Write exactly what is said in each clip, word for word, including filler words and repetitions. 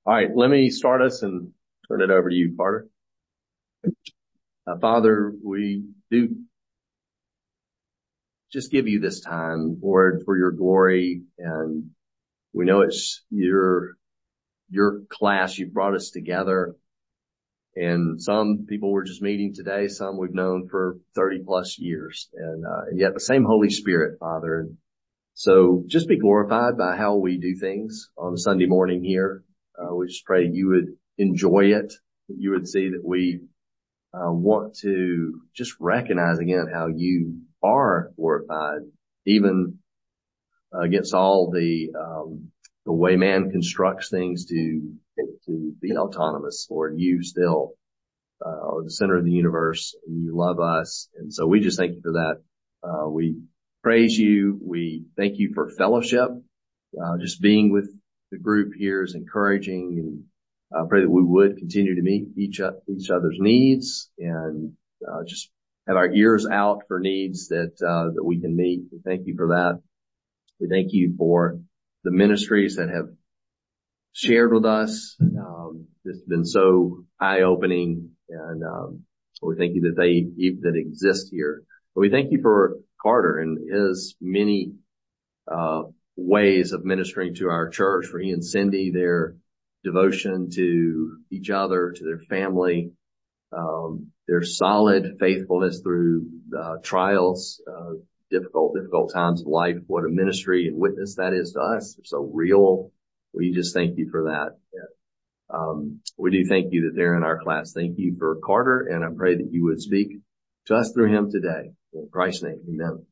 All right, let me start us and turn it over to you, Carter. Uh, Father, we do just give you this time, Lord, for your glory. And we know it's your, your class. You brought us together. And some people we're just meeting today, some we've known for thirty plus years. And, uh, yet the same Holy Spirit, Father. And so just be glorified by how we do things on a Sunday morning here. Uh, we just pray you would enjoy it. That you would see that we, uh, want to just recognize again how you are glorified, even against all the, um, the way man constructs things to, to be autonomous. Lord, you still, uh, are the center of the universe and you love us. And so we just thank you for that. Uh, we praise you. We thank you for fellowship. Uh, just being with the group here is encouraging, and I pray that we would continue to meet each, each other's needs and, uh, just have our ears out for needs that, uh, that we can meet. We thank you for that. We thank you for the ministries that have shared with us. Um, it's been so eye-opening, and, um, we thank you that they, that exist here. But we thank you for Carter and his many, uh, ways of ministering to our church, for he and Cindy, their devotion to each other, to their family, um, their solid faithfulness through, uh, trials, uh, difficult, difficult times of life. What a ministry and witness that is to us. They're so real. We just thank you for that. Um, we do thank you that they're in our class. Thank you for Carter, and I pray that you would speak to us through him today. In Christ's name, amen.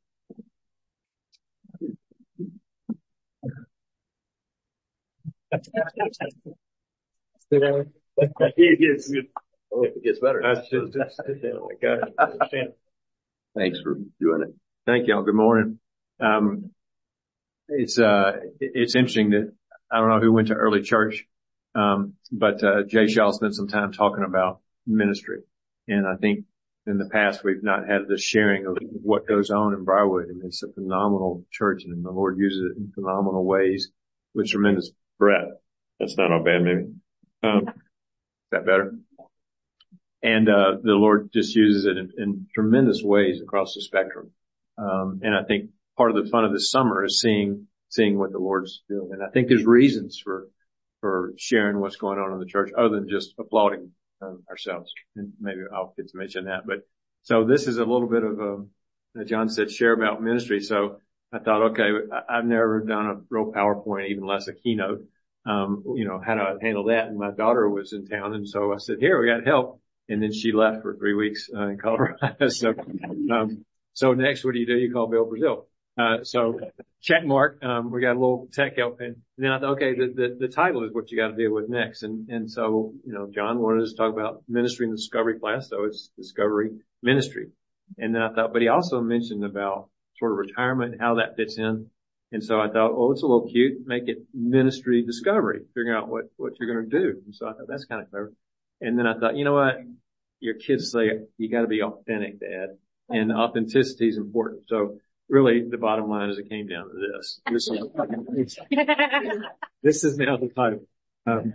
Oh, it gets better. That's just, just sit down. I got it. Understand. Thanks for doing it. Thank y'all. Good morning. Um, it's, uh, it's interesting that I don't know who went to early church. Um, but, uh, Jay Shaw spent some time talking about ministry. And I think in the past we've not had this sharing of what goes on in Briarwood. And it's a phenomenal church, and the Lord uses it in phenomenal ways with tremendous breadth. That's not all bad, maybe. Um, is that better? And, uh, the Lord just uses it in, in tremendous ways across the spectrum. Um, and I think part of the fun of this summer is seeing, seeing what the Lord's doing. And I think there's reasons for, for sharing what's going on in the church other than just applauding um, ourselves. And maybe I'll get to mention that. But so this is a little bit of, um, John said, share about ministry. So I thought, okay, I've never done a real PowerPoint, even less a keynote. Um, you know, how do I handle that? And my daughter was in town. And so I said, here, we got help. And then she left for three weeks uh, in Colorado. so, um, so next, what do you do? You call Bill Brazil. Uh, so check mark. Um, we got a little tech help. And then I thought, okay, the, the, the title is what you got to deal with next. And, and so, you know, John wanted us to talk about ministry in the discovery class. So it's discovery ministry. And then I thought, but he also mentioned about sort of retirement and how that fits in. And so I thought, oh, it's a little cute. Make it ministry discovery, figure out what, what you're going to do. And so I thought that's kind of clever. And then I thought, you know what? Your kids say you got to be authentic, Dad, and authenticity is important. So really, the bottom line is it came down to this. This is, this is now the title. Um,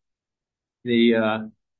the uh,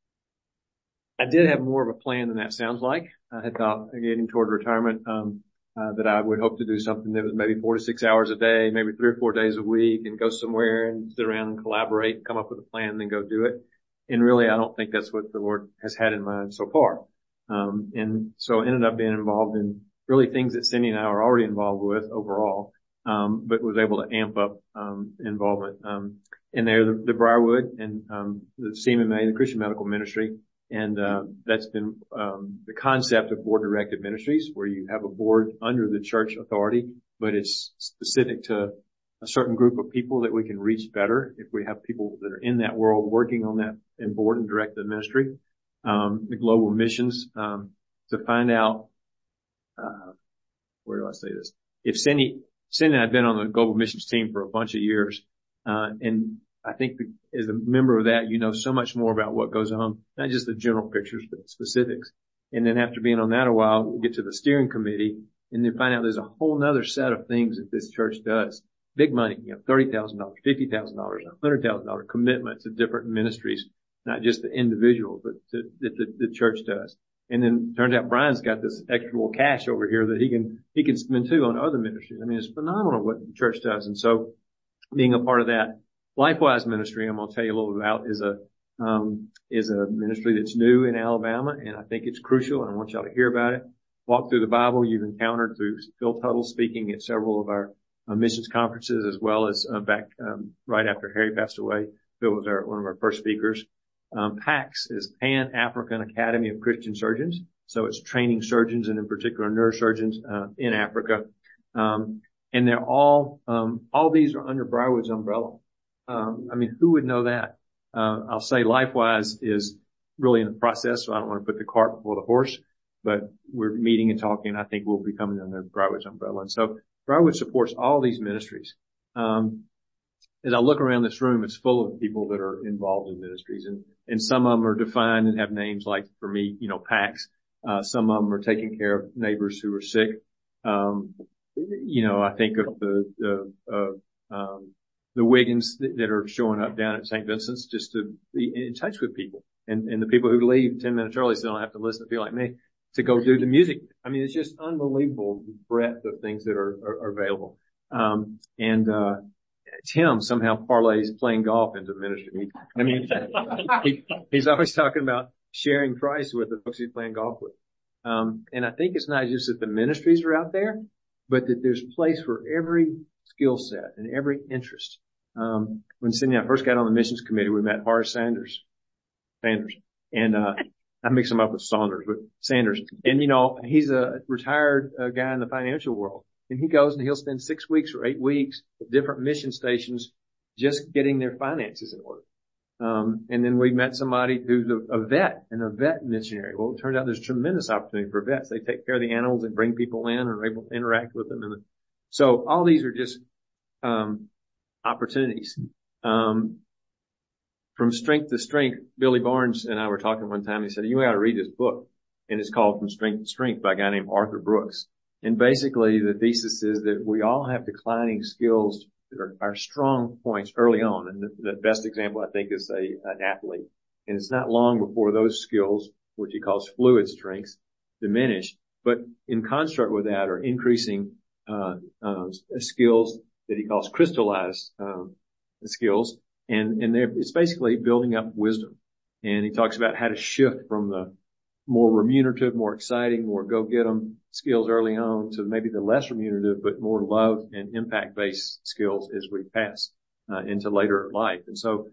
I did have more of a plan than that sounds like. I had thought getting toward retirement um, uh, that I would hope to do something that was maybe four to six hours a day, maybe three or four days a week, and go somewhere and sit around and collaborate, and come up with a plan, and then go do it. And really, I don't think that's what the Lord has had in mind so far. Um, and so I ended up being involved in really things that Cindy and I were already involved with overall, um, but was able to amp up, um, involvement, um, in there, the, the Briarwood and, um, the C M M A, the Christian Medical Ministry. And, uh, that's been, um, the concept of board directed ministries, where you have a board under the church authority, but it's specific to a certain group of people that we can reach better if we have people that are in that world working on that and board and direct the ministry. Um, the global missions, um, to find out, uh, where do I say this? If Cindy, Cindy and I have been on the global missions team for a bunch of years, uh, and I think the, as a member of that, you know so much more about what goes on, not just the general pictures, but specifics. And then after being on that a while, we get to the steering committee and then find out there's a whole nother set of things that this church does. big money, you know, thirty thousand dollars, fifty thousand dollars, one hundred thousand dollars commitment to different ministries, not just the individual, but to, that the, the church does. And then it turns out Brian's got this extra little cash over here that he can, he can spend too on other ministries. I mean, it's phenomenal what the church does. And so being a part of that, Lifewise Ministry, I'm going to tell you a little about, is a, um, is a ministry that's new in Alabama. And I think it's crucial. And I want y'all to hear about it. Walk through the Bible. You've encountered through Phil Tuttle speaking at several of our uh, missions conferences, as well as uh, back, um, right after Harry passed away. Phil was our, one of our first speakers. Um, PACS is Pan-African Academy of Christian Surgeons. So it's training surgeons, and in particular neurosurgeons, uh, in Africa. Um, and they're all, um, all these are under Briarwood's umbrella. Um, I mean, who would know that? Uh, I'll say Lifewise is really in the process, so I don't want to put the cart before the horse, but we're meeting and talking, and I think we'll be coming under Briarwood's umbrella. And so Briarwood supports all these ministries. Um, As I look around this room, it's full of people that are involved in ministries, and, and some of them are defined and have names like, for me, you know, PACS. Uh, some of them are taking care of neighbors who are sick. Um, you know, I think of the, the, uh, um, the Wiggins that, that are showing up down at Saint Vincent's just to be in touch with people, and, and the people who leave ten minutes early so they don't have to listen to people like me to go do the music. I mean, it's just unbelievable the breadth of things that are, are, are available. Um, and, uh, Tim somehow parlays playing golf into ministry. I mean, he, he's always talking about sharing Christ with the folks he's playing golf with. Um, and I think it's not just that the ministries are out there, but that there's place for every skill set and every interest. Um, when Cindy and I first got on the missions committee, we met Horace Sanders, Sanders, and, uh, I mix him up with Saunders, but Sanders. And, you know, he's a retired uh, guy in the financial world. And he goes and he'll spend six weeks or eight weeks at different mission stations just getting their finances in order. Um, and then we met somebody who's a, a vet and a vet missionary. Well, it turns out there's tremendous opportunity for vets. They take care of the animals and bring people in and are able to interact with them. And so all these are just, um, opportunities. Um, from strength to strength, Billy Barnes and I were talking one time. He said, you got to read this book. And it's called From Strength to Strength by a guy named Arthur Brooks. And basically the thesis is that we all have declining skills that are our strong points early on. And the, the best example, I think, is a, an athlete. And it's not long before those skills, which he calls fluid strengths, diminish. But in construct with that are increasing, uh, uh, skills that he calls crystallized, um, skills. And, and it's basically building up wisdom. And he talks about how to shift from the more remunerative, more exciting, more go-get-em skills early on to maybe the less remunerative, but more love and impact-based skills as we pass uh, into later life. And so,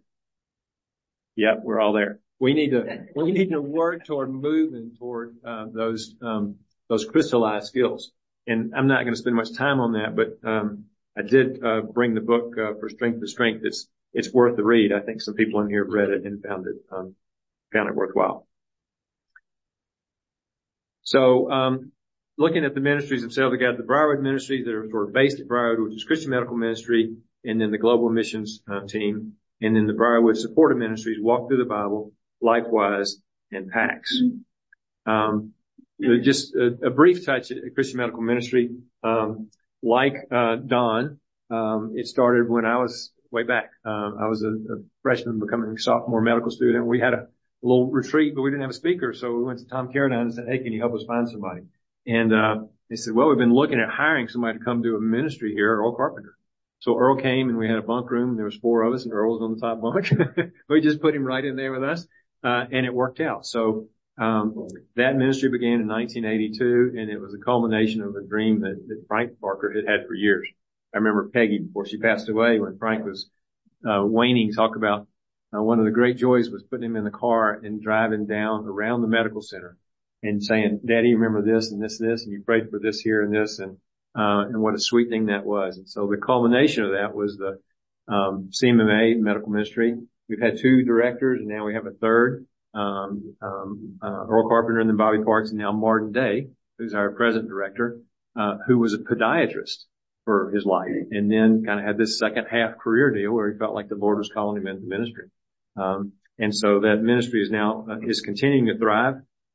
yeah, we're all there. We need to, we need to work toward moving toward uh, those, um, those crystallized skills. And I'm not going to spend much time on that, but um, I did uh, bring the book uh, For Strength to Strength. It's it's worth the read. I think some people in here have read it and found it um, found it worthwhile. So, um, looking at the ministries themselves, we got the Briarwood ministries that are sort of based at Briarwood, which is Christian Medical Ministry, and then the Global Missions uh, team, and then the Briarwood supportive ministries, Walk Through the Bible, Lifewise, and PACS. Um, just a, a brief touch at Christian Medical Ministry. Um, like uh, Don, um, it started when I was way back. Um, I was a, a freshman becoming a sophomore medical student. We had a A little retreat, but we didn't have a speaker. So we went to Tom Carradine and said, hey, can you help us find somebody? And, uh, they said, well, we've been looking at hiring somebody to come do a ministry here, Earl Carpenter. So Earl came and we had a bunk room and there was four of us and Earl was on the top bunk. We just put him right in there with us. Uh, and it worked out. So, um, that ministry began in nineteen eighty-two and it was a culmination of a dream that, that Frank Barker had had for years. I remember Peggy, before she passed away, when Frank was, uh, waning, talk about Uh, one of the great joys was putting him in the car and driving down around the medical center and saying, Daddy, remember this and this, this, and you prayed for this here and this, and, uh, and what a sweet thing that was. And so the culmination of that was the, um, C M M A medical ministry. We've had two directors and now we have a third, um, um, uh, Earl Carpenter and then Bobby Parks, and now Martin Day, who's our present director, uh, who was a podiatrist for his life and then kind of had this second half career deal where he felt like the Lord was calling him into ministry. Um, and so that ministry is now, uh, is continuing to thrive.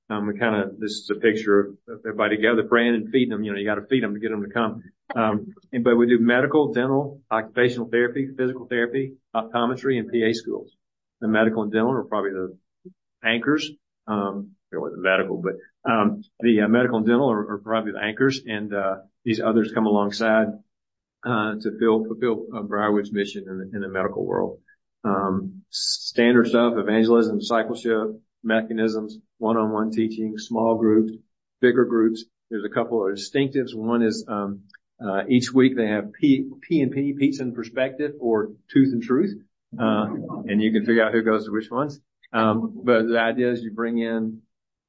Um, we kind of, this is a picture of everybody together praying and feeding them. You know, you got to feed them to get them to come. Um, and, but we do medical, dental, occupational therapy, physical therapy, optometry, and P A schools. The medical and dental are probably the anchors. Um, it wasn't medical, but, um, the uh, medical and dental are, are probably the anchors, and, uh, these others come alongside, uh, to fill, fulfill uh, Briarwood's mission in the, in the medical world. Um, standard stuff, evangelism, discipleship, mechanisms, one-on-one teaching, small groups, bigger groups. There's a couple of distinctives. One is, um, uh, each week they have P, P and P, Pizza and Perspective, or Tooth and Truth. Uh, and you can figure out who goes to which ones. Um, but the idea is you bring in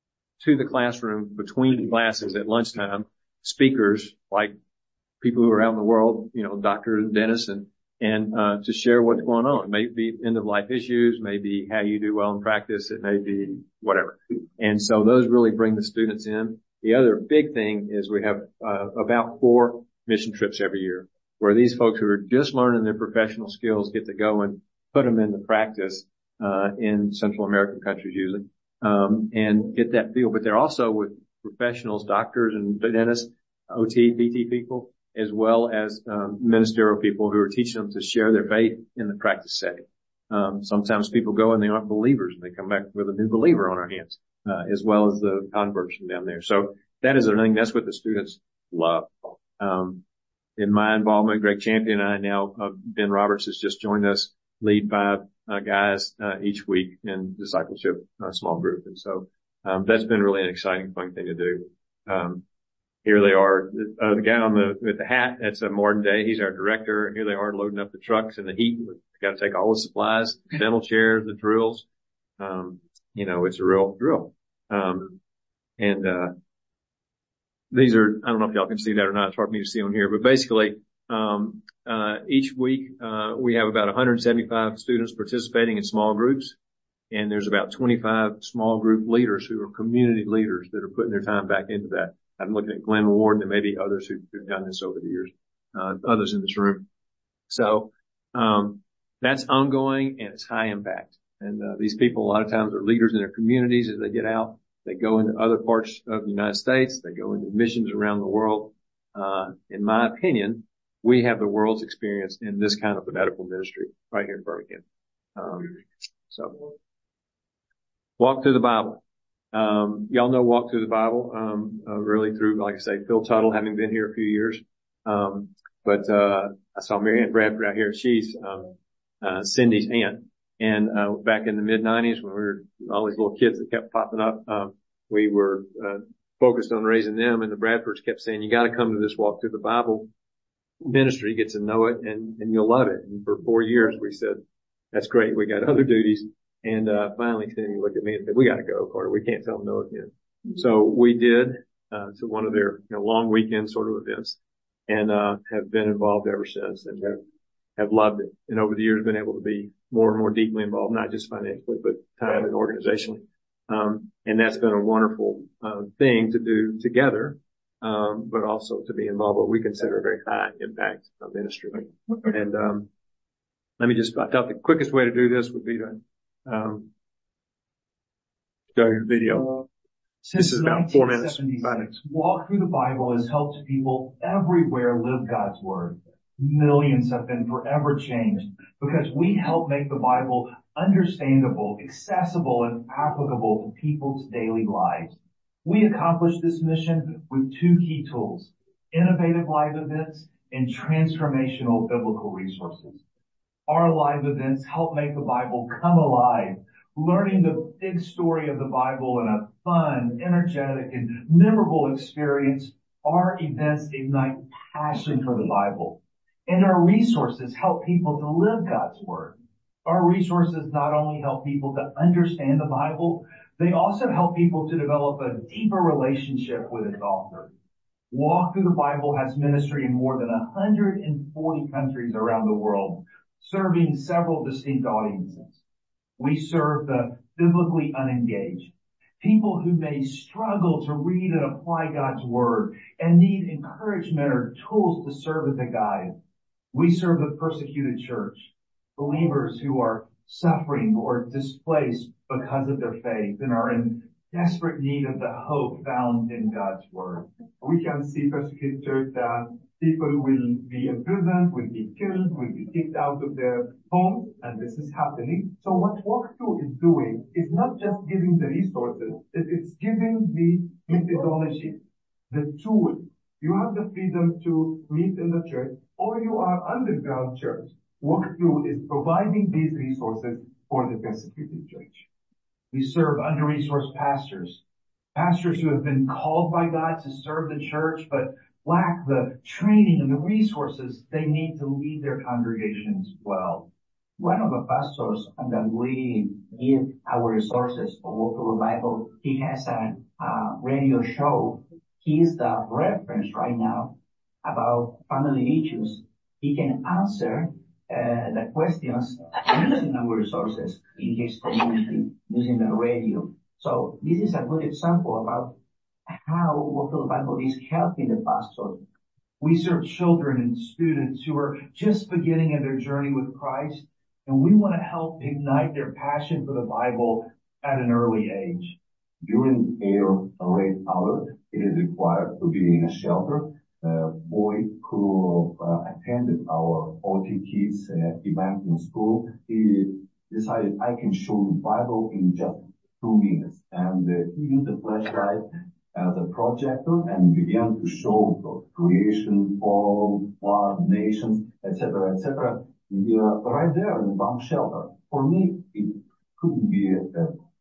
to the classroom between classes at lunchtime speakers like people who are out in the world, you know, doctors and dentists, and, and, uh, to share what's going on. It may be end of life issues, maybe how you do well in practice. It may be whatever. And so those really bring the students in. The other big thing is we have, uh, about four mission trips every year where these folks who are just learning their professional skills get to go and put them into practice, uh, in Central American countries usually, um, and get that feel. But they're also with professionals, doctors and dentists, O T, P T people, as well as, um, ministerial people who are teaching them to share their faith in the practice setting. Um, sometimes people go and they aren't believers, and they come back with a new believer on our hands, uh, as well as the converts from down there. So that is a thing. That's what the students love. Um, in my involvement, Greg Champion and I now, uh, Ben Roberts has just joined us, lead five, uh, guys, uh, each week in discipleship, uh, small group. And so, um, that's been really an exciting, fun thing to do. Um, here they are, uh, the guy on the, with the hat, that's a Martin Day. He's our director. Here they are loading up the trucks in the heat. We've got to take all the supplies, dental chairs, the drills. Um, you know, it's a real drill. Um, and, uh, these are, I don't know if y'all can see that or not. It's hard for me to see on here, but basically, um, uh, each week, uh, we have about one hundred seventy-five students participating in small groups, and there's about twenty-five small group leaders who are community leaders that are putting their time back into that. I'm looking at Glenn Ward and maybe others who've, who've done this over the years, uh, others in this room. So, um, that's ongoing and it's high impact. And, uh, these people a lot of times are leaders in their communities as they get out. They go into other parts of the United States. They go into missions around the world. Uh, in my opinion, we have the world's experience in this kind of a medical ministry right here in Birmingham. Um, so walk through the Bible. Um, y'all know Walk Through the Bible, um, uh, really through, like I say, Phil Tuttle, having been here a few years. Um, but, uh, I saw Mary Ann Bradford out here. She's, um, uh, Cindy's aunt. And, uh, back in the mid nineties when we were all these little kids that kept popping up, um, we were, uh, focused on raising them, and the Bradfords kept saying, you got to come to this Walk Through the Bible ministry, get to know it, and, and you'll love it. And for four years we said, that's great. We got other duties. And, uh, finally Cindy looked at me and said, we got to go, Carter. We can't tell them no again. Mm-hmm. So we did, uh, to one of their, you know, long weekend sort of events, and, uh, have been involved ever since, and have, have loved it. And over the years been able to be more and more deeply involved, not just financially, but time and organizationally. Um, and that's been a wonderful, uh, thing to do together, um, but also to be involved what we consider a very high impact uh, ministry. And, um, let me just, I thought the quickest way to do this would be to, um, show you the video. This is about four minutes. Walk Through the Bible has helped people everywhere live God's Word. Millions have been forever changed because we help make the Bible understandable, accessible, and applicable to people's daily lives. We accomplish this mission with two key tools: innovative live events and transformational biblical resources. Our live events help make the Bible come alive, learning the big story of the Bible in a fun, energetic, and memorable experience. Our events ignite passion for the Bible. And our resources help people to live God's Word. Our resources not only help people to understand the Bible, they also help people to develop a deeper relationship with its author. Walk Through the Bible has ministry in more than one hundred forty countries around the world, serving several distinct audiences. We serve the biblically unengaged, people who may struggle to read and apply God's Word and need encouragement or tools to serve as a guide. We serve the persecuted church, believers who are suffering or displaced because of their faith and are in desperate need of the hope found in God's word. We can see persecuted church that people will be imprisoned, will be killed, will be kicked out of their homes, and this is happening. So what Walkthrough is doing is not just giving the resources, it's giving the methodology, the tool. You have the freedom to meet in the church, or you are underground church. Walkthrough is providing these resources for the persecuted church. We serve under-resourced pastors, pastors who have been called by God to serve the church, but lack the training and the resources they need to lead their congregations well. One of the pastors that we give our resources for Walkthrough the Bible, he has a uh, radio show. He is the reference right now about family issues. He can answer uh, the questions using our resources in his community, using the radio. So this is a good example about how Walkthrough the Bible is helping the pastor. We serve children and students who are just beginning in their journey with Christ, and we want to help ignite their passion for the Bible at an early age. During air raid hour, it is required to be in a shelter. A boy who uh, attended our O T Kids uh, event in school, he decided I can show the Bible in just two minutes. And uh, he used the flashlight as a projector and began to show the creation, fall, flood, nations, et cetera, et cetera. Yeah, right there in the bomb shelter. For me, it couldn't be uh,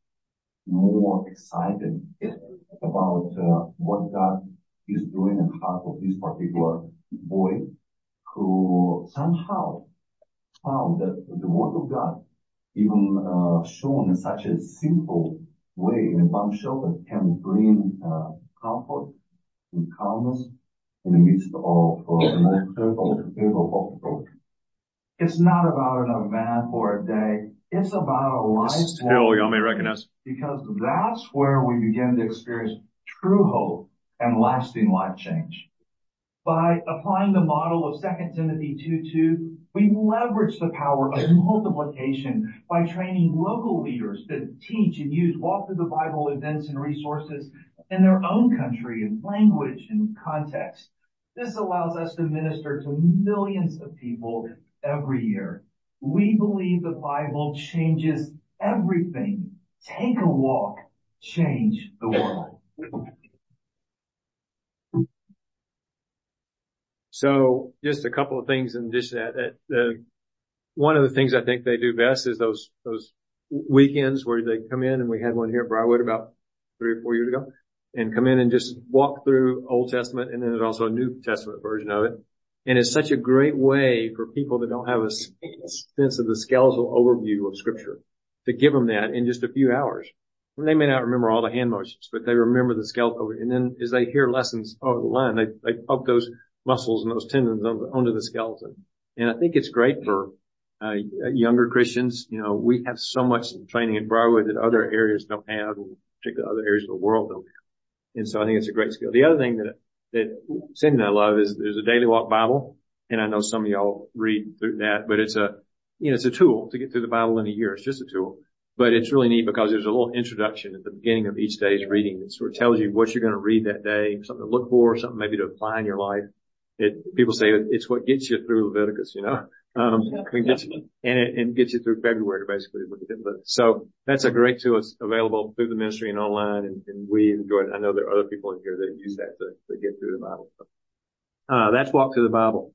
more excited about uh, what God is doing in the heart of this particular boy who somehow found that the Word of God, even uh, shown in such a simple way in a bomb shelter, can bring uh, comfort and calmness in the midst of uh, the most terrible, terrible obstacles. It's not about an event or a day. It's about a life. This is Phil, y'all may recognize. Because that's where we begin to experience true hope and lasting life change. By applying the model of Second Timothy two two, we leverage the power of multiplication by training local leaders to teach and use Walkthrough the Bible events and resources in their own country and language and context. This allows us to minister to millions of people every year. We believe the Bible changes everything. Take a walk, change the world. So just a couple of things in addition to that. that uh, one of the things I think they do best is those those weekends where they come in, and we had one here at Briarwood about three or four years ago, and come in and just walk through Old Testament, and then there's also a New Testament version of it. And it's such a great way for people that don't have a sense of the skeletal overview of Scripture to give them that in just a few hours. And they may not remember all the hand motions, but they remember the skeletal. And then as they hear lessons over the line, they, they poke those muscles and those tendons onto the skeleton. And I think it's great for uh, younger Christians. You know, we have so much training at Briarwood that other areas don't have, and particularly other areas of the world don't have. And so I think it's a great skill. The other thing that that Cindy and I love is there's a Daily Walk Bible, and I know some of y'all read through that, but it's a, you know, it's a tool to get through the Bible in a year. It's just a tool, but it's really neat because there's a little introduction at the beginning of each day's reading that sort of tells you what you're going to read that day, something to look for, something maybe to apply in your life. It, people say it's what gets you through Leviticus, you know, um, get you, and it, and gets you through February, basically. So that's a great tool. It's available through the ministry and online, and, and we enjoy it. I know there are other people in here that use that to, to get through the Bible. Uh, that's Walk Through the Bible.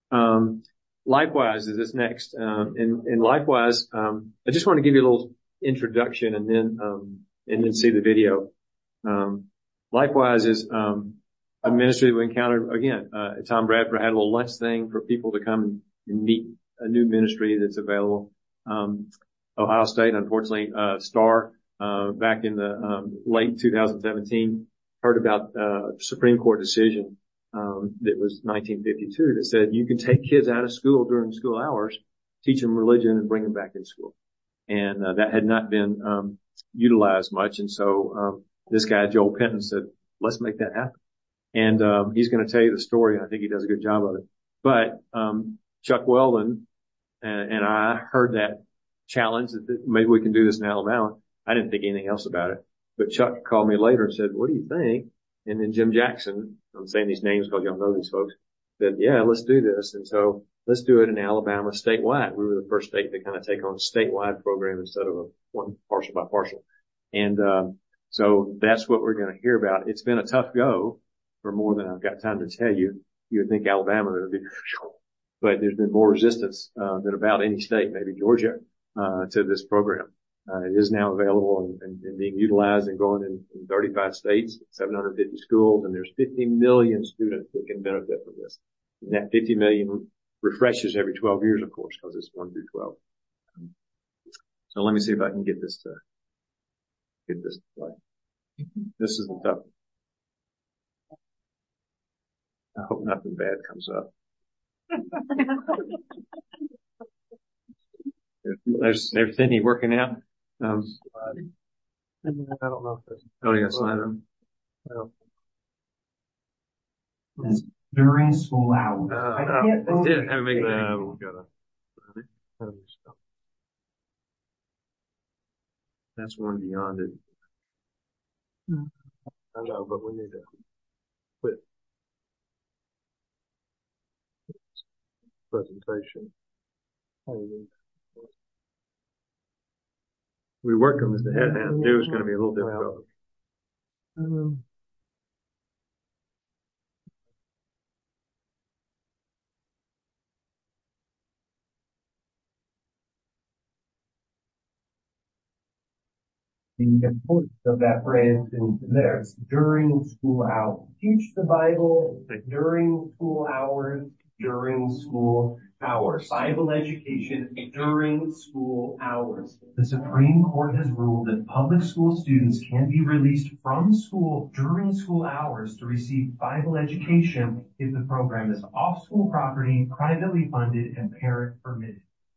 Um, Likewise is this next. Um, and, and likewise, um, I just want to give you a little introduction and then, um, and then see the video. Um, likewise is, um, a ministry that we encountered again. Uh, Tom Bradford had a little lunch thing for people to come and meet a new ministry that's available. Um, Ohio State, unfortunately, uh, Star, uh, back in the, um, late two thousand seventeen, heard about, uh, Supreme Court decision, um, that was nineteen fifty-two that said you can take kids out of school during school hours, teach them religion and bring them back in school. And, uh, that had not been, um, utilized much. And so, um, this guy, Joel Penton, said, let's make that happen. And, um, he's going to tell you the story. And I think he does a good job of it. But, um, Chuck Weldon and, and I heard that challenge that maybe we can do this in Alabama. I didn't think anything else about it. but Chuck called me later and said, what do you think? And then Jim Jackson, I'm saying these names because y'all know these folks, said, yeah, let's do this. And so let's do it in Alabama statewide. We were the first state to kind of take on a statewide program instead of a one partial by partial. And, um, so that's what we're going to hear about. It's been a tough go for more than I've got time to tell you. You would think Alabama would be, but there's been more resistance, uh, than about any state, maybe Georgia, uh, to this program. Uh, it is now available and, and, and being utilized and going in, in thirty-five states, seven hundred fifty schools, and there's fifty million students that can benefit from this. And that fifty million refreshes every twelve years, of course, because it's one through twelve. Um, so let me see if I can get this to, get this to play. This is the tough one. I hope nothing bad comes up. There's, there's Sydney working out. Um, I don't know if there's. Oh, you got a slide on? Well, During school hours. Uh, I can't uh, believe did have make uh, we got a, that's one beyond it. I know, but we need to quit presentation. We worked on this ahead and knew it was going to be a little difficult. Um, The importance of that phrase in there. It's during school hours. Teach the Bible during school hours, during school hours. Bible education during school hours. The Supreme Court has ruled that public school students can be released from school during school hours to receive Bible education if the program is off school property, privately funded, and parent permitted.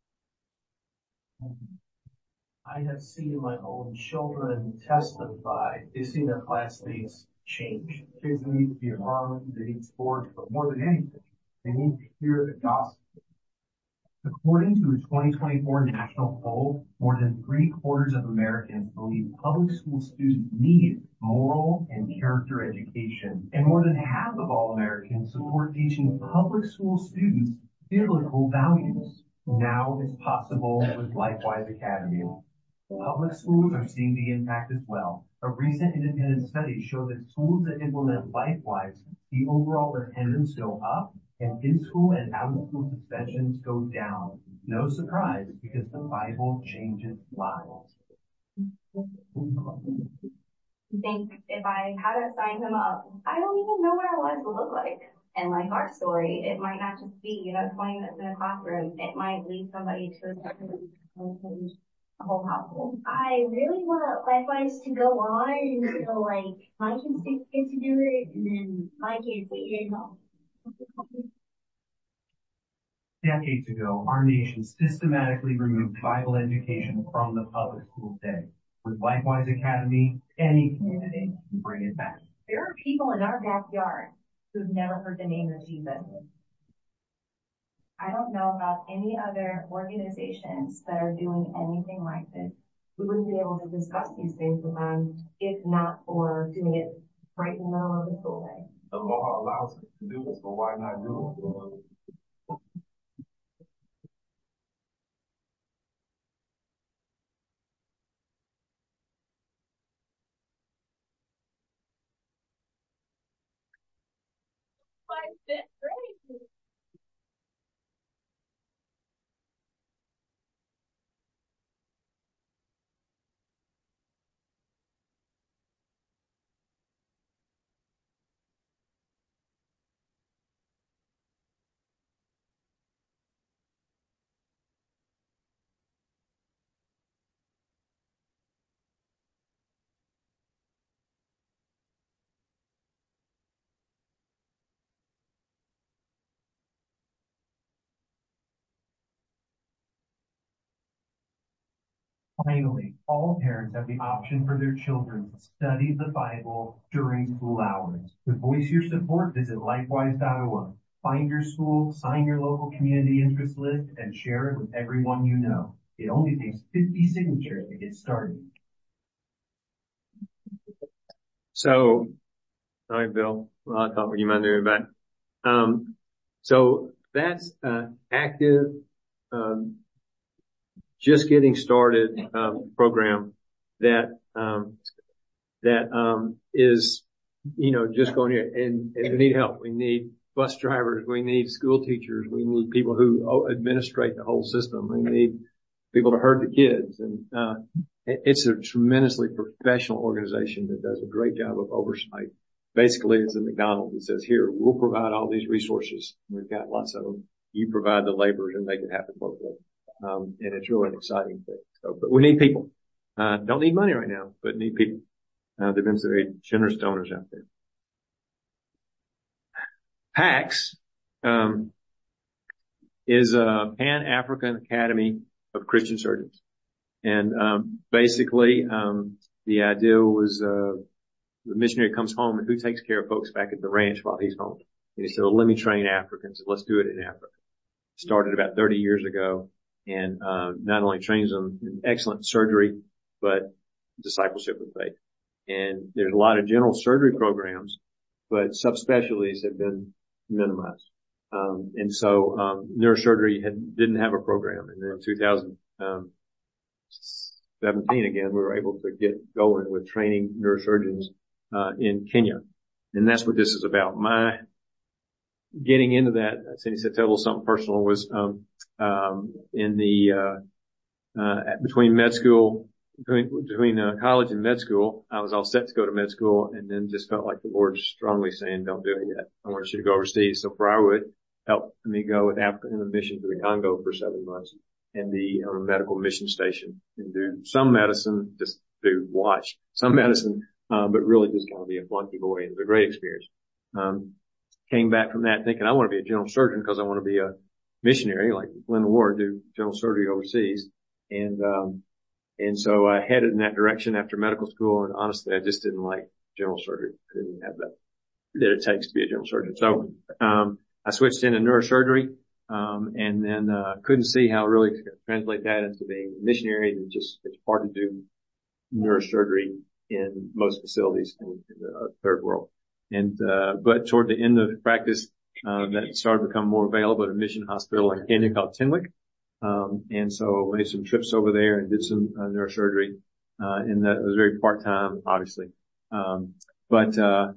I have seen my own children testify. They've seen their classmates change. Kids need to be around, they need sports, but more than anything, they need to hear the gospel. According to a twenty twenty-four national poll, more than three quarters of Americans believe public school students need moral and character education. And more than half of all Americans support teaching public school students biblical values. Now it's possible with Lifewise Academy. Public schools are seeing the impact as well. A recent independent study showed that schools that implement Lifewise see overall attendance go up and in-school and out-of-school suspensions go down. No surprise, because the Bible changes lives. I think if I hadn't signed him up, I don't even know what our lives would look like. And like our story, it might not just be, you know, twenty minutes in a classroom. It might lead somebody to a whole household. I really want Lifewise to go on, and so like my kids get to do it, and then my kids get it. Decades ago, our nation systematically removed Bible education from the public school day. With Lifewise Academy, any community can bring it back. There are people in our backyard who've never heard the name of Jesus. I don't know about any other organizations that are doing anything like this. We wouldn't be able to discuss these things with them if not for doing it right in the middle of the school day. The law allows us to do this, so why not do it? Finally, all parents have the option for their children to study the Bible during school hours. To voice your support, visit lifewise dot org. Find your school, sign your local community interest list, and share it with everyone you know. It only takes fifty signatures to get started. So, all right, Bill. Well, I thought you might do it back. Um, so that's, uh, active, um, just getting started, um, program that, um, that, um, is, you know, just going here and, and we need help. We need bus drivers. We need school teachers. We need people who administrate the whole system. We need people to herd the kids. And, uh, it's a tremendously professional organization that does a great job of oversight. Basically, it's a McDonald's that says, here, we'll provide all these resources. We've got lots of them. You provide the laborers and make it happen locally. Um, and it's really an exciting thing. So, but we need people. Uh, don't need money right now, but need people. Uh, there have been some very generous donors out there. PAX, um, is a Pan-African Academy of Christian Surgeons. And, um, basically, um, the idea was, uh, the missionary comes home and who takes care of folks back at the ranch while he's home? And he said, well, let me train Africans. Let's do it in Africa. Started about thirty years ago and, uh, not only trains them in excellent surgery, but discipleship of faith. And there's a lot of general surgery programs, but subspecialties have been minimized. Um, and so, um, neurosurgery had, didn't have a program. And then in two thousand seventeen again, we were able to get going with training neurosurgeons, uh, in Kenya. And that's what this is about. My getting into that, Cindy said, tell a little something personal was, um, um, in the, uh, uh, between med school, between, between, uh, college and med school, I was all set to go to med school and then just felt like the Lord strongly saying, don't do it yet. I want you to go overseas. So Briarwood helped me go with Africa in a mission to the Congo for seven months and be on a medical mission station and do some medicine, just do watch some medicine, um, but really just kind of be a flunky boy. It was a great experience. Um, came back from that thinking I want to be a general surgeon because I want to be a missionary like Linda Ward, do general surgery overseas. And, um, and so I headed in that direction after medical school. And honestly, I just didn't like general surgery. I didn't have that, that it takes to be a general surgeon. So, um, I switched into neurosurgery, um, and then, uh, couldn't see how really to translate that into being a missionary. And just, it's hard to do neurosurgery in most facilities in, in the third world. And, uh, but toward the end of practice, uh, that started to become more available at a mission hospital in Kenya called Tenwick. Um, and so I made some trips over there and did some uh, neurosurgery, uh, and that was very part-time, obviously. Um, but, uh,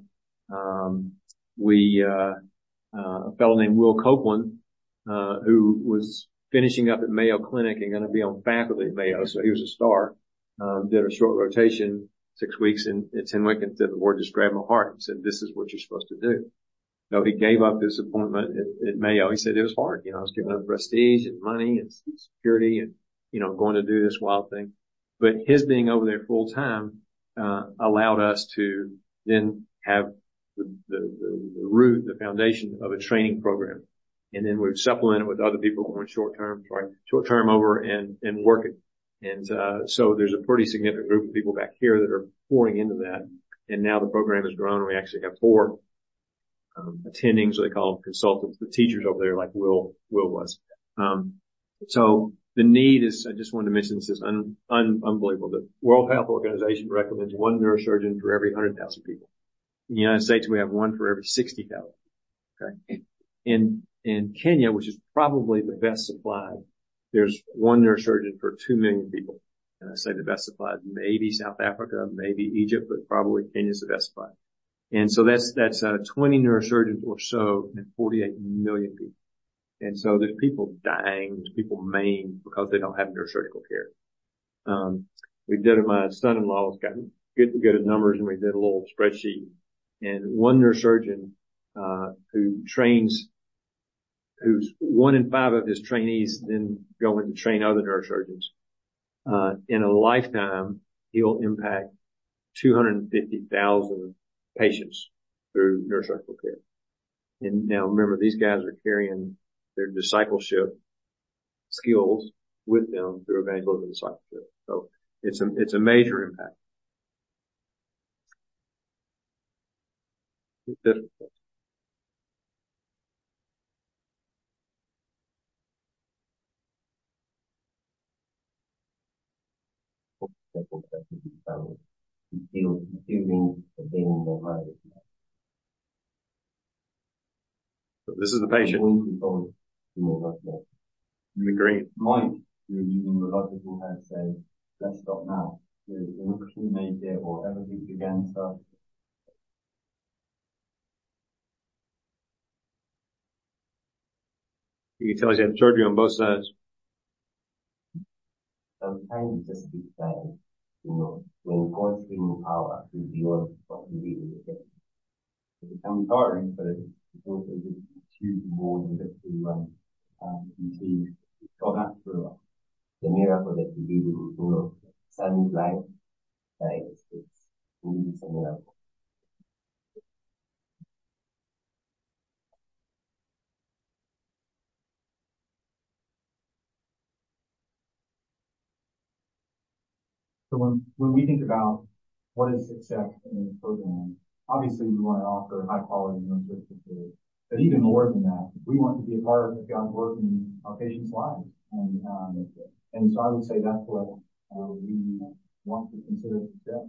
um, we, uh, uh, a fellow named Will Copeland, uh, who was finishing up at Mayo Clinic and going to be on faculty at Mayo. So he was a star, um, did a short rotation, six weeks in, at Tenwick, and the Lord just grabbed my heart and said, this is what you're supposed to do. So he gave up his appointment at, at Mayo. He said it was hard. You know, I was giving up prestige and money and security and, you know, going to do this wild thing. But his being over there full time, uh, allowed us to then have the, the, the, the root, the foundation of a training program. And then we've supplemented with other people going short term, sorry, short term over and, and working. And, uh, so there's a pretty significant group of people back here that are pouring into that. And now the program has grown. We actually have four, um, attending, so they call them consultants, the teachers over there like Will, Will was. Um, so the need is, I just wanted to mention this is un, un, unbelievable. The World Health Organization recommends one neurosurgeon for every one hundred thousand people. In the United States, we have one for every sixty thousand. Okay. In, in Kenya, which is probably the best supplied, there's one neurosurgeon for two million people. And I say the best supplied, maybe South Africa, maybe Egypt, but probably Kenya's the best supplied. And so that's, that's, uh, twenty neurosurgeons or so and forty-eight million people. And so there's people dying, there's people maimed because they don't have neurosurgical care. Um, we did it, my son-in-law's got good, good at numbers, and we did a little spreadsheet. And one neurosurgeon, uh, who trains, who's one in five of his trainees then go in to train other neurosurgeons. Uh, in a lifetime, he'll impact two hundred fifty thousand patients through neurosurgical care. And now remember, these guys are carrying their discipleship skills with them through evangelism and discipleship. So it's a, it's a major impact. feel feeling the pain in their mind. So this is the patient. You may not know. In the green. Might, you're using the logical head, say, let's stop now. You're not going to make it, or everything's against us. You can tell he's had surgery on both sides. Sometimes it's just be sad, you know, when God's bringing power to beyond what we really get. It becomes hard, but it's also just huge reward and get to um, um, you see God act through us. The miracle that we do, you know, sun's light, uh, it's, it's really a miracle. So when, when we think about what is success in the program, obviously we want to offer high quality nutrition food. But even more than that, we want to be a part of God's work in our patients' lives. And, um, and so I would say that's what uh, we want to consider success.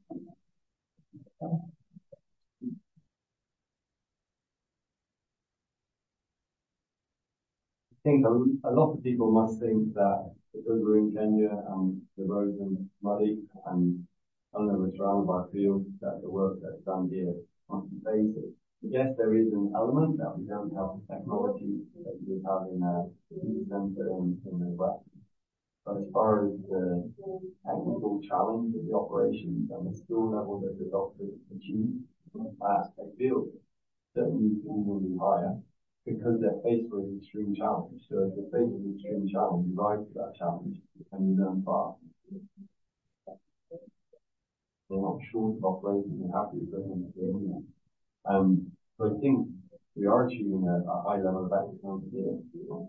I think a, a lot of people must think that because we're in Kenya and the roads are muddy and I don't know, we're surrounded by fields, that the work that's done here must be basic. Yes, there is an element that we don't have the technology that we have in a center in, in the West. But as far as the technical challenge of the operations and the skill level that the doctors achieve, uh, I feel certainly even higher because they're faced with an extreme challenge. So if they're faced with an extreme challenge, you rise to that challenge and you learn fast. They're not short of operations and happy with them. Um, so I think we are achieving a, a high level of excellence here.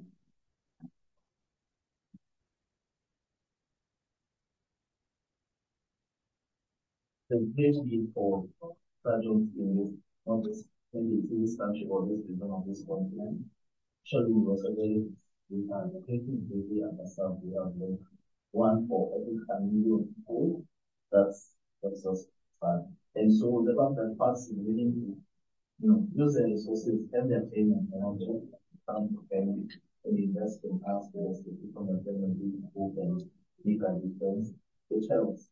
The PhD for surgeons in this, not just maybe in this country or this region of this continent, surely was already we are taking the understand we are doing one for every million people. That's that's just fine. And so the fact that parts is willing to, you know, use their resources and their payment and also come to family and invest in us as the people that they will be open, make a difference, which helps.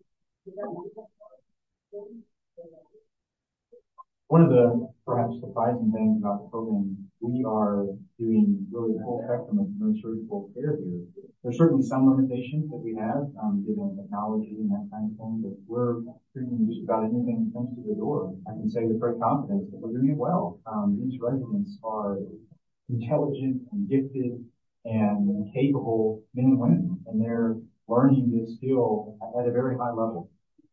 One of the perhaps surprising things about the program, we are doing really the full spectrum of neurosurgical care here. There's certainly some limitations that we have, um, given technology and that kind of thing, but we're treating just about anything that comes to the door. I can say with great confidence that we're doing it well. Um, these residents are intelligent and gifted and capable men and women, and they're learning this skill at a very high level.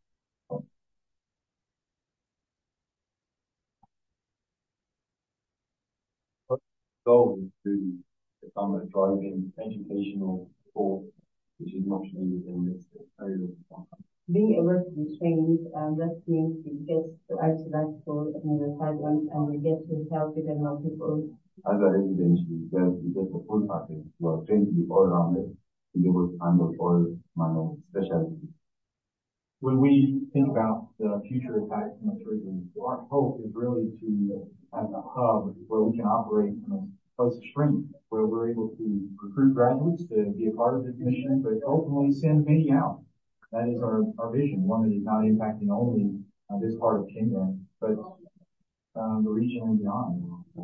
Goal is to become a driving educational force, which is much needed in this area of time. Being able to be trained, um, that means we get to actually that school in the sidelines and we get to help even more people. As a resident, you get, you get the full package. You are trained to be all rounded, to be able to handle all manner of specialties. When we think about the future of Paxton surgery, our hope is really to have a hub where we can operate from a place of strength, where we're able to recruit graduates to be a part of this mission, but ultimately send many out. That is our, our vision, one that is not impacting only uh, this part of Kenya, but um, the region and beyond.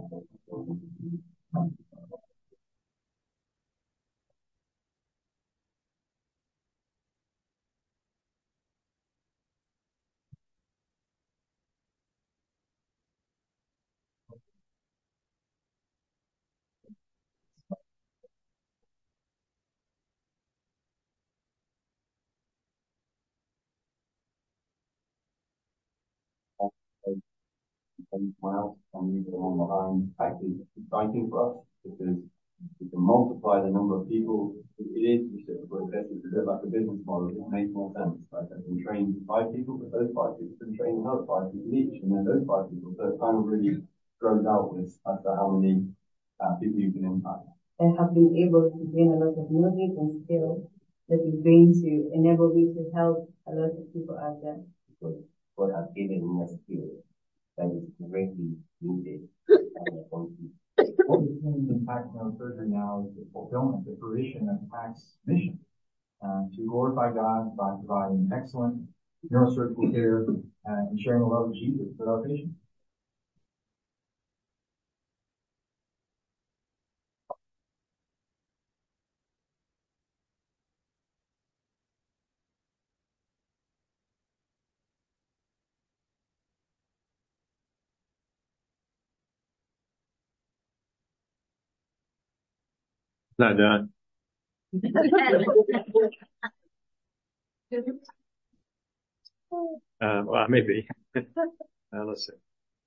Anyone else and you come on behind actually exciting for us because we can multiply the number of people. It is reciprocal. It's a bit like a business model. It makes more sense. Like I can train five people, but those five people can train another five people each, and then those five people. So it kind of really grows out with as to how many uh, people you can impact. And have been able to gain a lot of knowledge and skills that is going to enable me to help a lot of people out there. but God has given me a skill that is greatly needed. What we're seeing in Pax neurosurgery now is the fulfillment, the fruition of Pax's mission uh, to glorify God by providing excellent neurosurgical care uh, and sharing the love of Jesus with our patients. Not done. Uh, well, maybe. uh, let's see.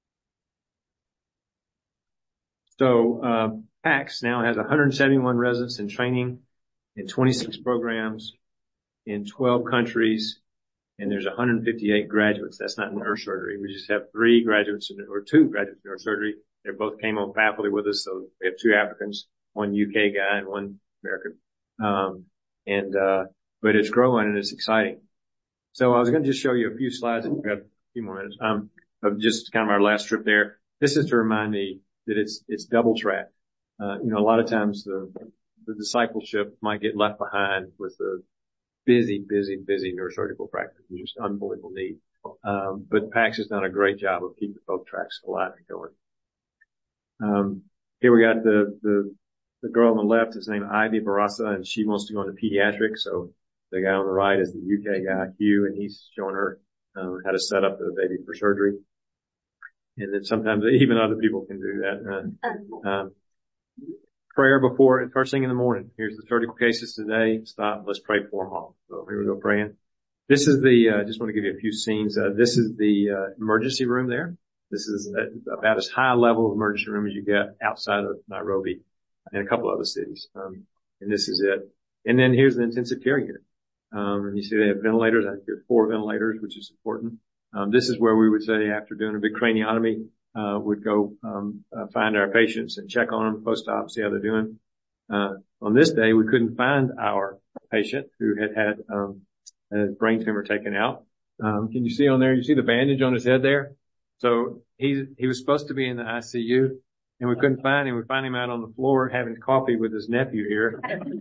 So, uh, Pax now has one hundred seventy-one residents in training in twenty-six programs in twelve countries, and there's one hundred fifty-eight graduates. That's not in neurosurgery. We just have three graduates in, or two graduates in neurosurgery. They both came on faculty with us, so we have two Africans, one U K guy and one American. Um, and, uh, but it's growing and it's exciting. So I was going to just show you a few slides, if we've got a few more minutes, um, of just kind of our last trip there. This is to remind me that it's, it's double track. Uh, you know, a lot of times the, the discipleship might get left behind with the busy, busy, busy neurosurgical practice, which is unbelievable need. Um, but Pax has done a great job of keeping both tracks alive and going. Um, here we got the, the, the girl on the left is named Ivy Barassa, and she wants to go into pediatrics. So the guy on the right is the U K guy, Hugh, and he's showing her, um, how to set up the baby for surgery. And then sometimes even other people can do that. Uh, um, prayer before, first thing in the morning. Here's the surgical cases today. Stop. Let's pray for them all. So here we go praying. This is the, uh, just want to give you a few scenes. Uh, this is the, uh, emergency room there. This is about as high a level of emergency room as you get outside of Nairobi and a couple other cities. Um, and this is it. And then here's the intensive care unit. Um, and you see they have ventilators. I think there's four ventilators, which is important. Um, this is where we would say after doing a big craniotomy, uh, would go, um, uh, find our patients and check on them post-op, see how they're doing. Uh, on this day, we couldn't find our patient who had had, um, a brain tumor taken out. Um, can you see on there? You see the bandage on his head there? So he, he was supposed to be in the I C U and we couldn't find him. We found him out on the floor having coffee with his nephew here.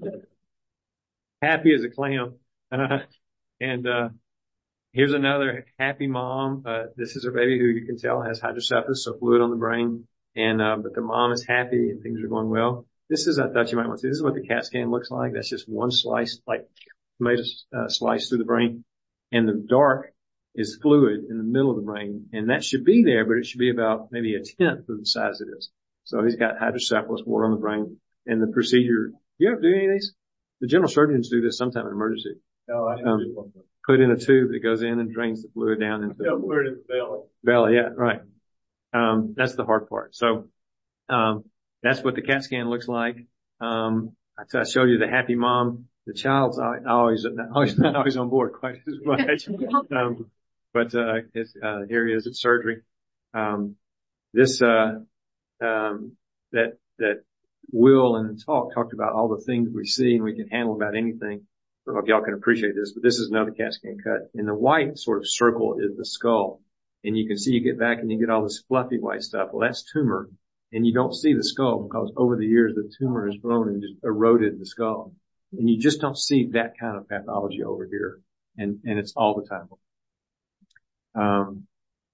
Happy as a clam. Uh, and, uh, here's another happy mom. Uh, this is her baby who you can tell has hydrocephalus, so fluid on the brain. And, uh, but the mom is happy and things are going well. This is, I thought you might want to see, this is what the CAT scan looks like. That's just one slice, like tomato uh, slice through the brain. And the dark is fluid in the middle of the brain. And that should be there, but it should be about maybe a tenth of the size it is. So he's got hydrocephalus, water on the brain. And the procedure, you ever do any of these? The general surgeons do this sometime in emergency. No, I didn't um, do one. Put in a tube that goes in and drains the fluid down into Yeah, the put it in the belly. belly. Yeah, right. Um, that's the hard part. So, um, that's what the CAT scan looks like. Um, I, I showed you the happy mom. The child's always, always not always on board quite as much. um, but, uh, it's, uh, here he is at surgery. Um, this, uh, um, that, that Will and the talk talked about all the things we see and we can handle about anything. I don't know if y'all can appreciate this, but this is another CAT scan cut. And the white sort of circle is the skull. And you can see you get back and you get all this fluffy white stuff. Well, that's tumor. And you don't see the skull because over the years the tumor has grown and just eroded the skull. And you just don't see that kind of pathology over here. And, and it's all the time. Um,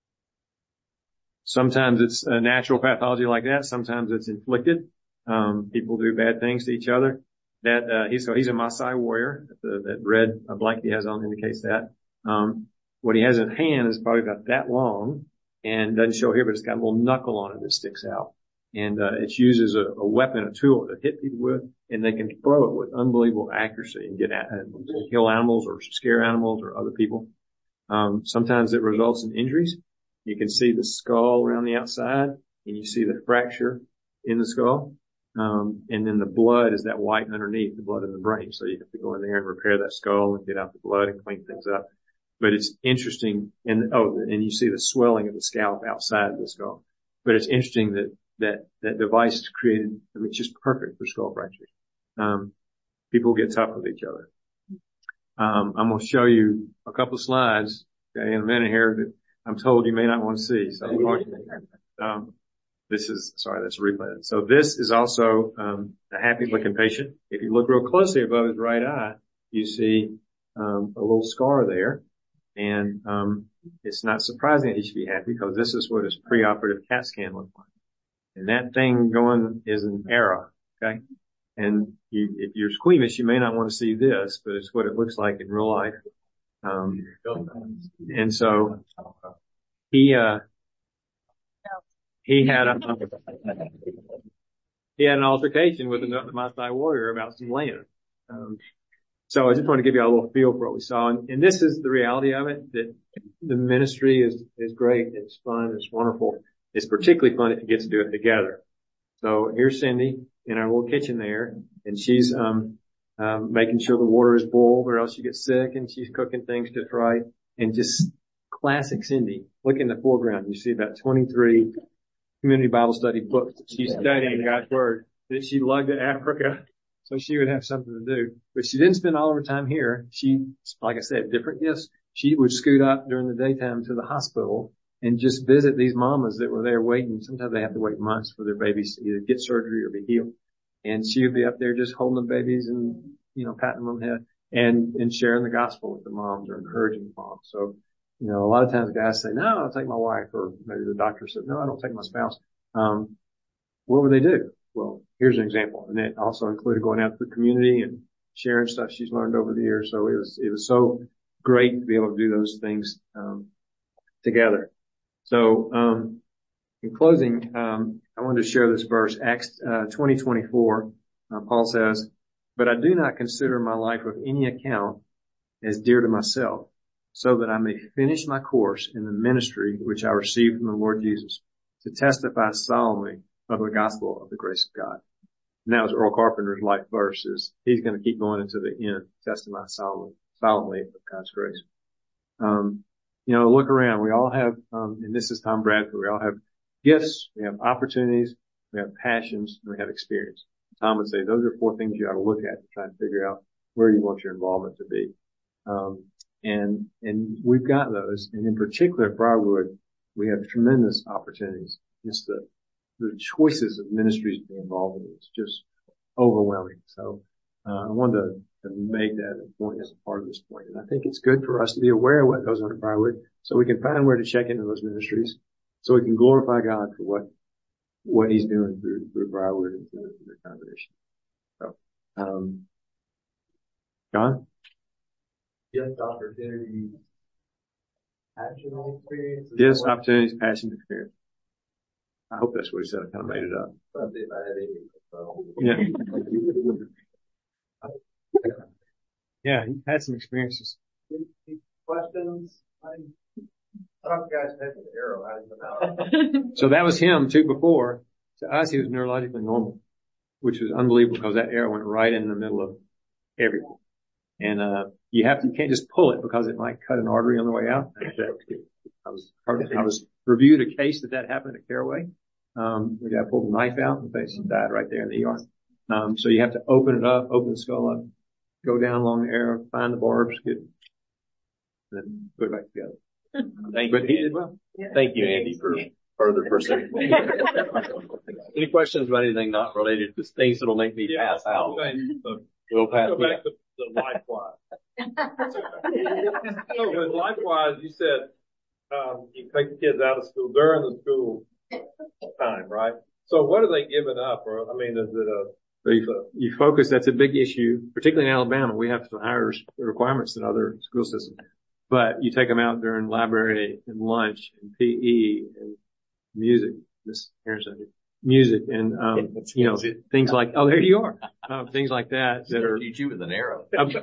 sometimes it's a natural pathology like that. Sometimes it's inflicted. Um, people do bad things to each other. That, uh, he's, so he's a Maasai warrior. The, that red blanket he has on indicates that. Um, what he has in hand is probably about that long and doesn't show here, but it's got a little knuckle on it that sticks out. And, uh, it's used as a, a weapon, a tool to hit people with, and they can throw it with unbelievable accuracy and get at, and kill animals or scare animals or other people. Um, sometimes it results in injuries. You can see the skull around the outside and you see the fracture in the skull. Um, and then the blood is that white underneath, the blood in the brain. So you have to go in there and repair that skull and get out the blood and clean things up. But it's interesting. And, oh, and you see the swelling of the scalp outside of the skull. But it's interesting that, that, that device is created. I mean, it's just perfect for skull fractures. Um, people get tough with each other. Um, I'm going to show you a couple of slides. okay, in a minute here that I'm told you may not want to see. So, um, this is, sorry, that's a replay. So this is also, um, a happy looking patient. If you look real closely above his right eye, you see, um, a little scar there. And, um, it's not surprising that he should be happy because this is what his preoperative CAT scan looked like. And that thing going is an error, okay? And you, if you're squeamish, you may not want to see this, but it's what it looks like in real life. Um, and so he, uh, he had a, he had an altercation with another Maasai warrior about some land. Um, so I just want to give you a little feel for what we saw. And, and this is the reality of it, that the ministry is, is great. It's fun. It's wonderful. It's particularly fun if you get to do it together. So here's Cindy in our little kitchen there, and she's, um, um, making sure the water is boiled or else you get sick, and she's cooking things just right. And just classic Cindy. Look in the foreground. You see about twenty-three community Bible study books that she's studying God's Word, that she lugged to Africa so she would have something to do. But she didn't spend all of her time here. She, like I said, different gifts. She would scoot up during the daytime to the hospital and just visit these mamas that were there waiting. Sometimes they have to wait months for their babies to either get surgery or be healed. And she would be up there just holding the babies and, you know, patting them on the head and, and sharing the gospel with the moms or encouraging the moms. So, you know, a lot of times guys say, no, I'll take my wife, or maybe the doctor said, no, I don't take my spouse. Um, what would they do? Well, here's an example. And it also included going out to the community and sharing stuff she's learned over the years. So it was, it was so great to be able to do those things, um, together. So, um, in closing, um, I wanted to share this verse, Acts, uh, twenty twenty-four. Uh, Paul says, but I do not consider my life of any account as dear to myself, so that I may finish my course in the ministry which I received from the Lord Jesus, to testify solemnly of the gospel of the grace of God. And that was Earl Carpenter's life verse, is he's going to keep going into the end, testify solemnly, solemnly of God's grace. Um, you know, look around. We all have, um, and this is Tom Bradford, we all have gifts, we have opportunities, we have passions, and we have experience. Tom would say those are four things you ought to look at to try and figure out where you want your involvement to be. Um, and, and we've got those. And in particular at Briarwood, we have tremendous opportunities. Just the, the choices of ministries to be involved in is just overwhelming. So, uh, I wanted to, to make that a point as a part of this point. And I think it's good for us to be aware of what goes on at Briarwood so we can find where to check into those ministries, so we can glorify God for what, what he's doing through, through Briarwood and through the congregation. So, um, John? Yes, opportunities, passion, and experience. Yes, opportunities, passion, experience. I hope that's what he said. I kind of made it up. If I had any, so. Yeah. Yeah, he had some experiences. Questions? I don't you guys had the arrow. How did you know? So that was him too before. To us, he was neurologically normal, which was unbelievable because that arrow went right in the middle of everything. And, uh, you have to, you can't just pull it because it might cut an artery on the way out. I was, I was reviewed a case that that happened at Caraway. Um, the guy pulled a knife out and the patient died right there in the E R. Um, so you have to open it up, open the skull up, go down along the arrow, find the barbs, get, then put it back together. Thank But you. he did well. Thank you, Andy, for further perspective. Any questions about anything not related to things that'll make me pass out? We'll pass. Go back to the LifeWise. So with LifeWise, you said um, you take the kids out of school during the school time, right? So what are they giving up? Or I mean, is it a So you, you focus, that's a big issue, particularly in Alabama. We have some higher requirements than other school systems. But you take them out during library and lunch and P E and music, Miss Harrison, music and, um, you know, things like, oh, there you are. Um, things like that that are. Shoot you with an arrow.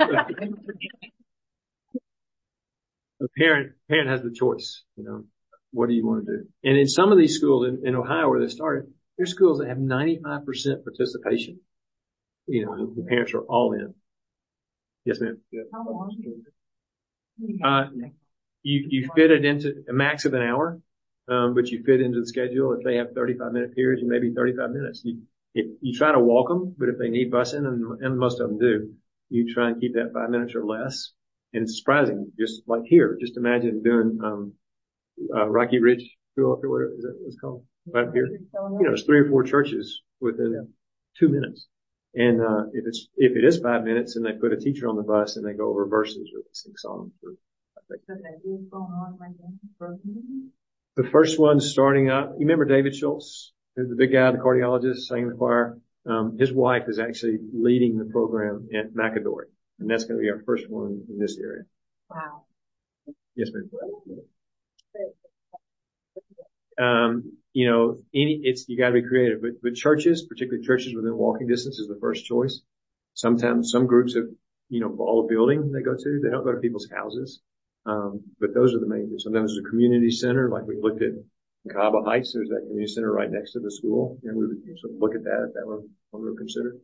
A parent, parent has the choice, you know, what do you want to do? And in some of these schools in, in Ohio where they started, there's schools that have ninety-five percent participation. You know, the parents are all in. Yes, ma'am. How long? Uh, you, you fit it into a max of an hour, um, but you fit into the schedule. If they have thirty-five minute periods, you maybe thirty-five minutes. You, if, you try to walk them, but if they need busing, and, and most of them do, you try and keep that five minutes or less. And it's surprising, just like here, just imagine doing, um, uh, Rocky Ridge School up here, whatever is that what it's called? Right here. You know, there's three or four churches within two minutes. And, uh, if it's, if it is five minutes and they put a teacher on the bus and they go over verses or sing songs or, I think. The first one starting up, you remember David Schultz, the big guy, the cardiologist, sang in the choir? Um, his wife is actually leading the program at McAdory. And that's going to be our first one in this area. Wow. Yes, ma'am. Um, you know, any, it's, you gotta be creative, but, but churches, particularly churches within walking distance is the first choice. Sometimes some groups have, you know, all a building they go to, they don't go to people's houses. Um, but those are the main things. Sometimes there's a community center, like we looked at Cahaba Heights, there's that community center right next to the school. And we would sort of look at that if that were one we would consider.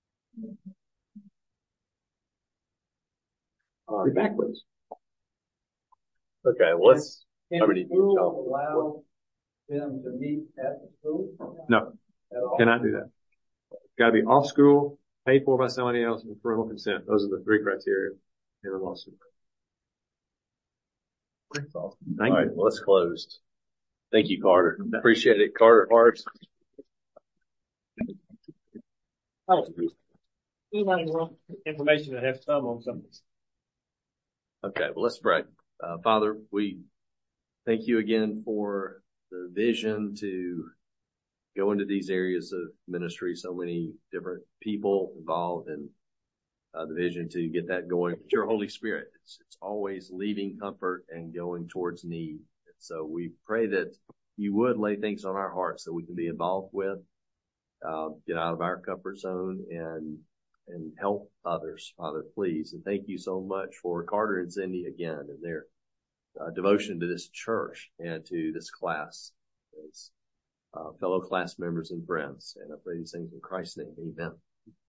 Uh, back, please. Okay, well, let's, Can how many the school allow them to meet at the school? No, cannot do that. Got to be off school, paid for by somebody else, and parental consent. Those are the three criteria in the lawsuit. Thank All right, you. well, let's close. Thank you, Carter. Appreciate it, Carter Hart. Information to have some on something. Okay, well, let's pray. Uh, Father, we thank you again for the vision to go into these areas of ministry. So many different people involved in uh, the vision to get that going. But your Holy Spirit, it's, it's always leaving comfort and going towards need. And so we pray that you would lay things on our hearts that we can be involved with, uh, get out of our comfort zone and and help others, Father, please. And thank you so much for Carter and Cindy again and their uh, devotion to this church and to this class as uh, fellow class members and friends. And I pray these things in Christ's name. Amen.